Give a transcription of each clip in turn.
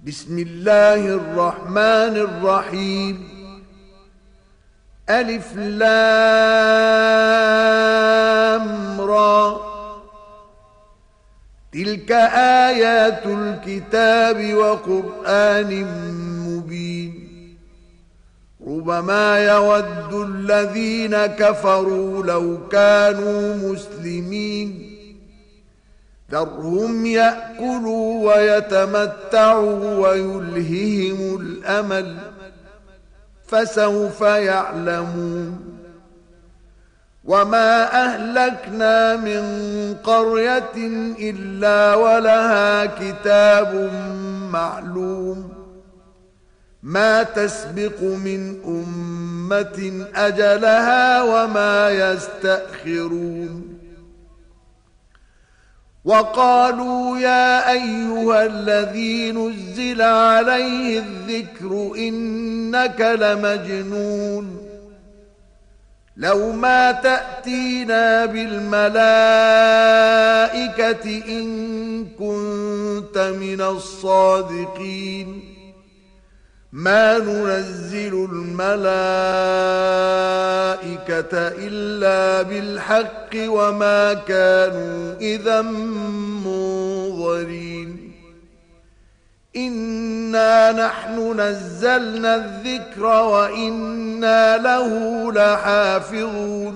بسم الله الرحمن الرحيم. ألف لام را. تلك آيات الكتاب وقرآن مبين. ربما يود الذين كفروا لو كانوا مسلمين. ذرهم يأكلوا ويتمتعوا ويلههم الأمل فسوف يعلمون. وما أهلكنا من قرية إلا ولها كتاب معلوم. ما تسبق من أمة أجلها وما يستأخرون. وقالوا يا أيها الذي نزل عليه الذكر إنك لمجنون. لو ما تأتينا بالملائكة إن كنت من الصادقين. ما ننزل الملائكة إلا بالحق وما كانوا إذا منظرين. إنا نحن نزلنا الذكر وإنا له لحافظون.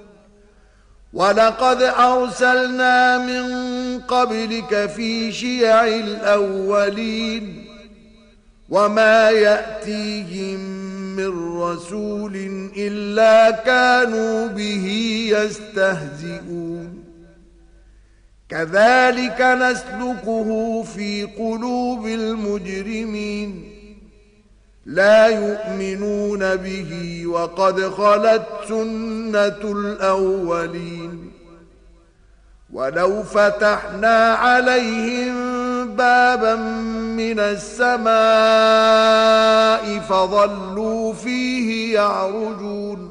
ولقد أرسلنا من قبلك في شيع الأولين. وما يأتيهم من رسول إلا كانوا به يستهزئون. كذلك نسلكه في قلوب المجرمين. لا يؤمنون به وقد خلت سنة الأولين. ولو فتحنا عليهم بابا من السماء فظلوا فيه يعرجون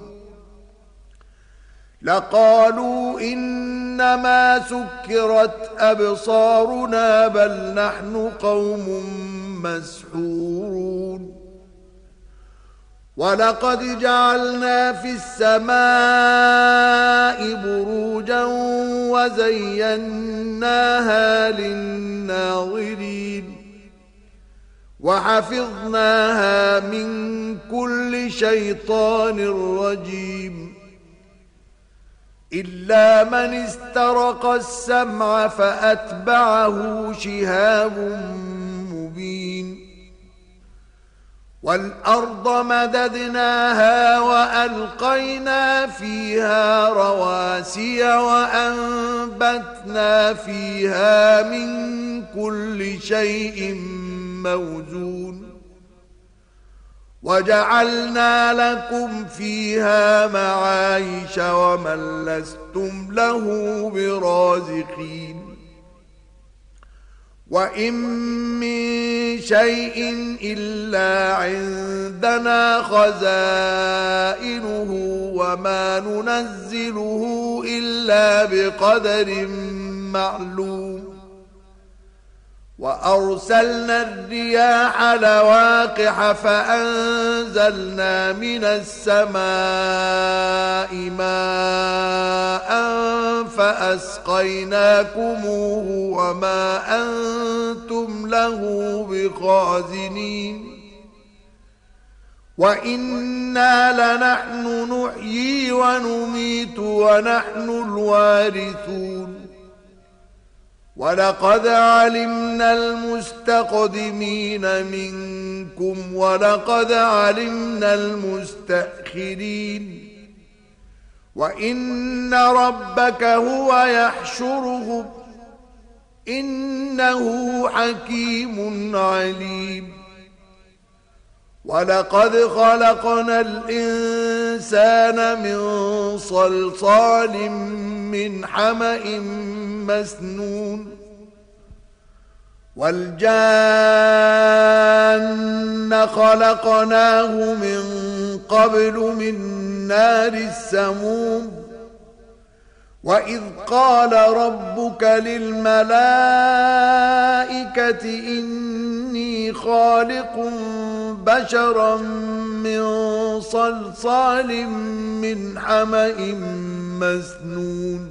لقالوا إنما سكرت أبصارنا بل نحن قوم مسحورون. ولقد جعلنا في السماء بروجا وزيناها للناظرين. وحفظناها من كل شيطان رجيم. إلا من استرق السمع فأتبعه شهاب مبين. والأرض مددناها وألقينا فيها رواسي وأنبتنا فيها من كل شيء موزون. وجعلنا لكم فيها معايش ومن لستم له برازقين. وإن من شيء إلا عندنا خزائنه وما ننزله إلا بقدر معلوم. وأرسلنا الرياح لواقح فأنزلنا من السماء ماء فأسقيناكموه وما أنتم له بخازنين. وإنا لنحن نحيي ونميت ونحن الوارثون. ولقد علمنا المستقدمين منكم ولقد علمنا المستأخرين. وإن ربك هو يحشرهم إنه حكيم عليم. ولقد خلقنا الإنسان من صلصال من حمأ مسنون. والجان خلقناه من قبل من نار السموم. وإذ قال ربك للملائكة إني خالق بشرا من صلصال من حمأ مسنون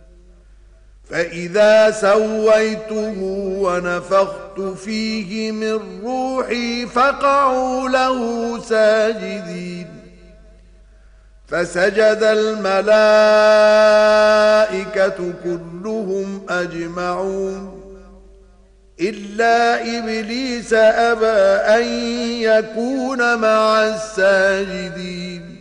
فإذا سويته ونفخت فيه من روحي فقعوا له ساجدين فسجد الملائكة كلهم أجمعون إلا إبليس أبى أن يكون مع الساجدين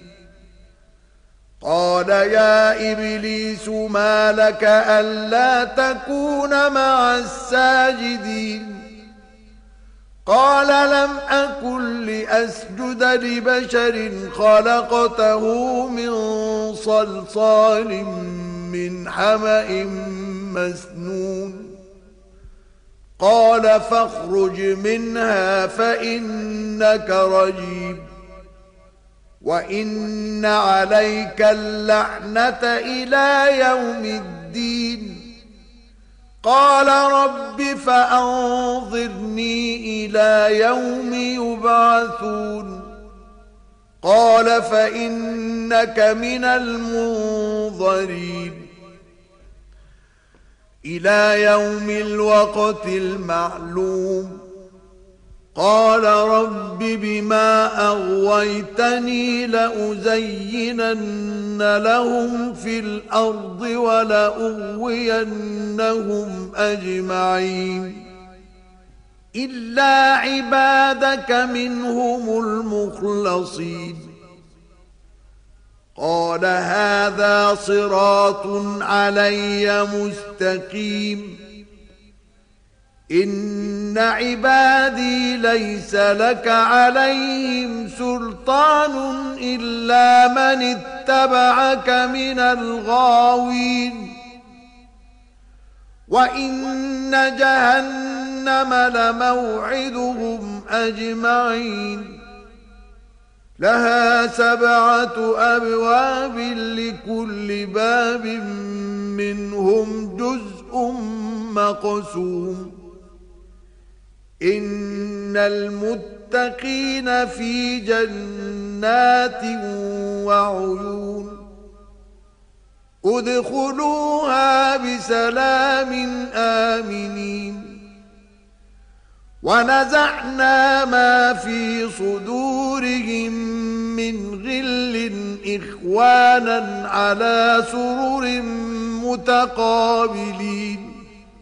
قال يا إبليس ما لك ألا تكون مع الساجدين قال لم أكن لأسجد لبشر خلقته من صلصال من حمأ مسنون قال فاخرج منها فإنك رجيم وإن عليك اللعنة إلى يوم الدين قال رب فأنظرني إلى يوم يبعثون قال فإنك من المنظرين إلى يوم الوقت المعلوم قال رب بما أغويتني لأزينن لهم في الأرض ولأغوينهم أجمعين إلا عبادك منهم المخلصين قال هذا صراط علي مستقيم إن عبادي ليس لك عليهم سلطان إلا من اتبعك من الغاوين وإن جهنم لموعدهم أجمعين لها 7 أبواب لكل باب منهم جزء مقسوم إن المتقين في جنات وعيون ادخلوها بسلام آمنين ونزعنا ما في صدورهم من غل إخوانا على سرر متقابلين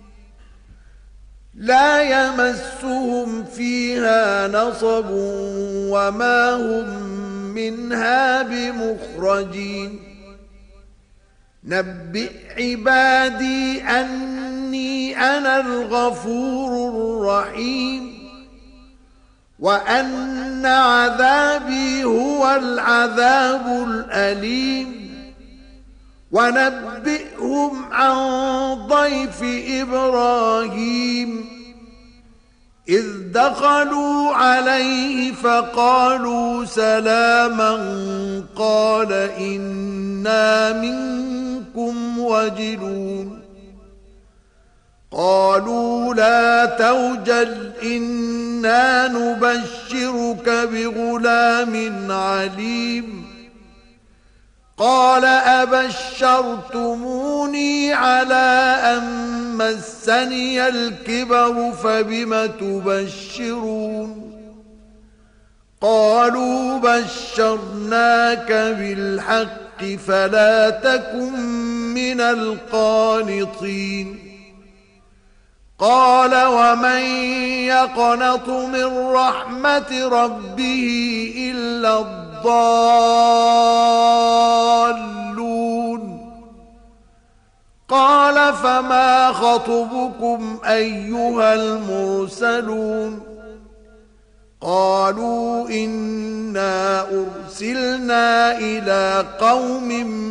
لا يمسهم فيها نصب وما هم منها بمخرجين نبئ عبادي أني أنا الغفور الرحيم وأن عذابي هو العذاب الأليم ونبئهم عن ضيف إبراهيم إذ دخلوا عليه فقالوا سلاما قال إنا منكم وجلون قالوا لا توجل إنا نبشرك بغلام عليم قال أبشرتموني على أن مسني الكبر فبم تبشرون قالوا بشرناك بالحق فلا تكن من القانطين قال ومن يقنط من رحمة ربه إلا الضالون قال فما خطبكم أيها المرسلون قالوا إنا أرسلنا إلى قوم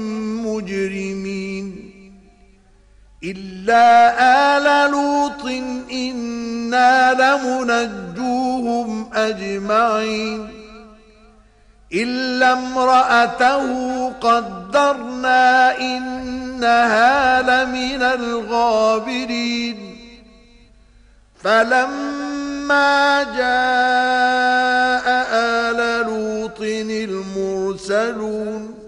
مجرمين إلا آل لوط إنا لمنجوهم أجمعين إلا امرأته قدرنا إنها لمن الغابرين فلما فلما جاء آل لوط المرسلون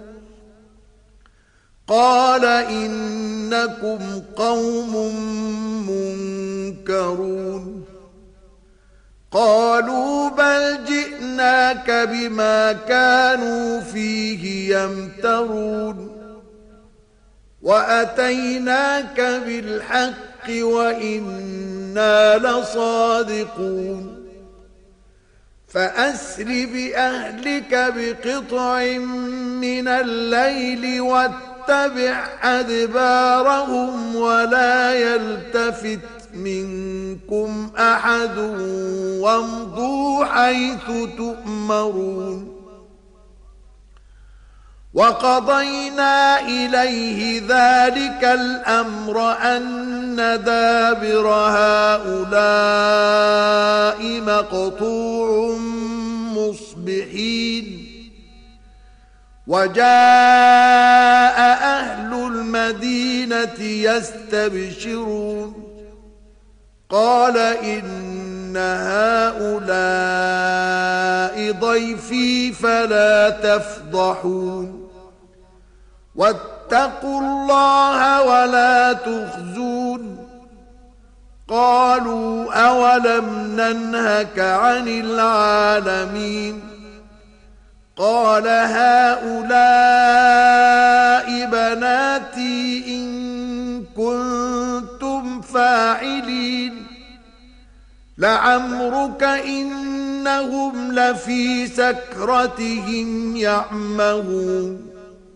قال إنكم قوم منكرون قالوا بل جئناك بما كانوا فيه يمترون وأتيناك بالحق وإنا لصادقون فأسر بأهلك بقطع من الليل واتبع أدبارهم ولا يلتفت منكم أحد وامضوا حيث تؤمرون وقضينا إليه ذلك الأمر أن دابر هؤلاء مقطوع مصبحين وجاء أهل المدينة يستبشرون قال إن هؤلاء ضيفي فلا تفضحون واتقوا الله ولا تخزون قالوا أولم ننهك عن العالمين قال هؤلاء بناتي إن كنتم فاعلين لعمرك إنهم لفي سكرتهم يعمهون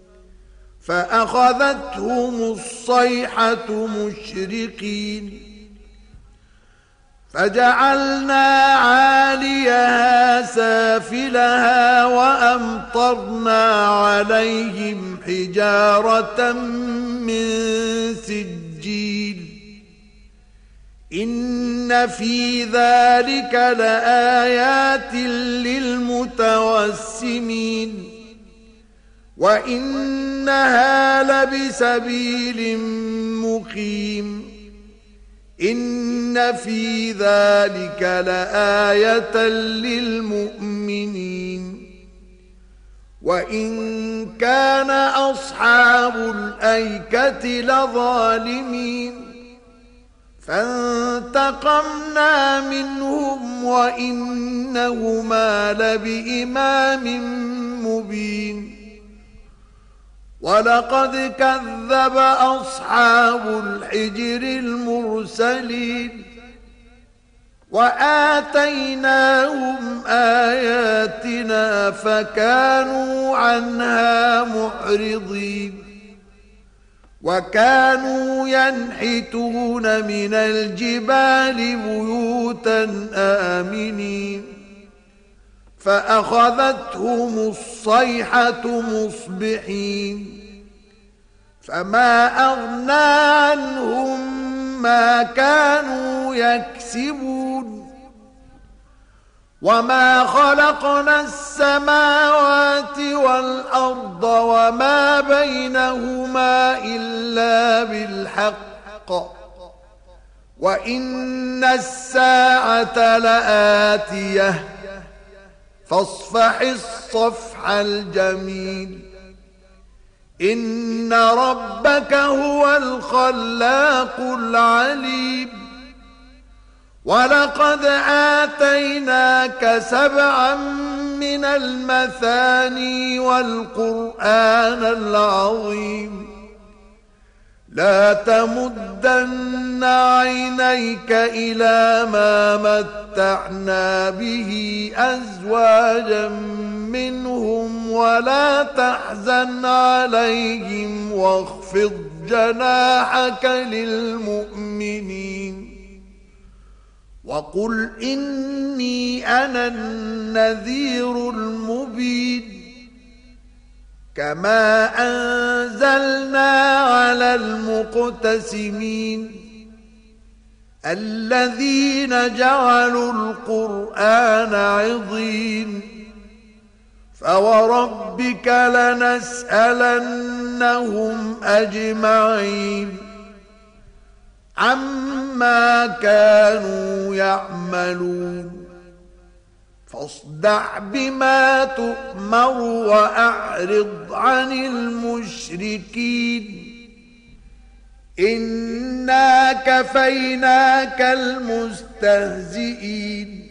فأخذتهم الصيحة مشرقين فجعلنا عاليها سافلها وأمطرنا عليهم حجارة من سجيل إن في ذلك لآيات للمتوسمين وإنها لبسبيل مقيم إن في ذلك لآية للمؤمنين وإن كان أصحاب الأيكة لظالمين فانتقمنا منهم وإنهما لبإمام مبين ولقد كذب أصحاب الحجر المرسلين وآتيناهم آياتنا فكانوا عنها معرضين وكانوا ينحتون من الجبال بيوتا آمنين فأخذتهم الصيحة مصبحين فما أغنى عنهم ما كانوا يكسبون وما خلقنا السماوات والأرض وما بينهما إلا بالحق وإن الساعة لآتية فاصفح الصفح الجميل إن ربك هو الخلاق العليم ولقد آتيناك 7 من المثاني والقرآن العظيم لا تمدن عينيك إلى ما متعنا به أزواجا منهم ولا تحزن عليهم واخفض جناحك للمؤمنين وقل إني أنا النذير المبين كما أنزلنا على المقتسمين الذين جعلوا القرآن عضين فوربك لنسألنهم أجمعين عما كانوا يعملون فاصدع بما تؤمر وأعرض عن المشركين إنا كفيناك المستهزئين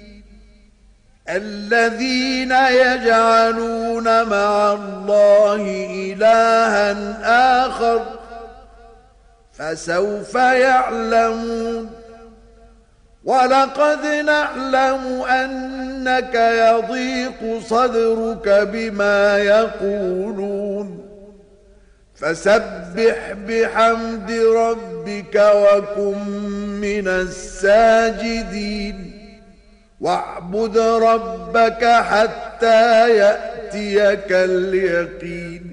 الذين يجعلون مع الله إلها آخر فسوف يعلمون ولقد نعلم أنك يضيق صدرك بما يقولون فسبح بحمد ربك وكن من الساجدين واعبد ربك حتى يأتيك اليقين